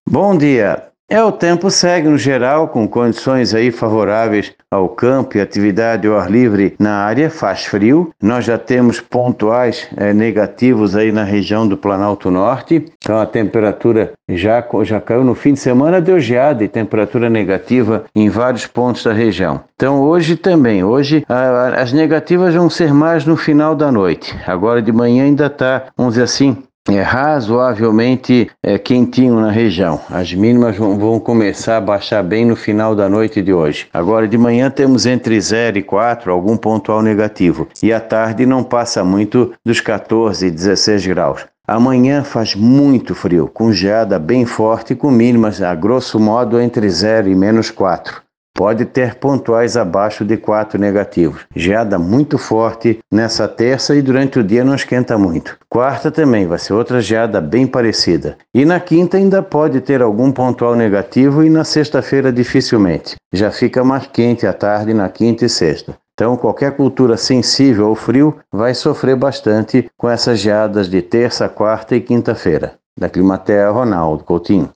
Bom dia. O tempo segue no geral com condições aí favoráveis ao campo e atividade ao ar livre na área. Faz frio. Nós já temos pontuais negativos aí na região do Planalto Norte. Então a temperatura já caiu no fim de semana, deu geada e temperatura negativa em vários pontos da região. Então hoje também, as negativas vão ser mais no final da noite. Agora de manhã ainda está, vamos dizer assim, razoavelmente quentinho na região. As mínimas vão começar a baixar bem no final da noite de hoje. Agora de manhã temos entre 0 e 4, algum pontual negativo. E à tarde não passa muito dos 14 e 16 graus. Amanhã faz muito frio, com geada bem forte e com mínimas, a grosso modo, entre 0 e menos 4. Pode ter pontuais abaixo de 4 negativos. Geada muito forte nessa terça e durante o dia não esquenta muito. Quarta também vai ser outra geada bem parecida. E na quinta ainda pode ter algum pontual negativo e na sexta-feira dificilmente. Já fica mais quente à tarde na quinta e sexta. Então qualquer cultura sensível ao frio vai sofrer bastante com essas geadas de terça, quarta e quinta-feira. Da Climatea, Ronaldo Coutinho.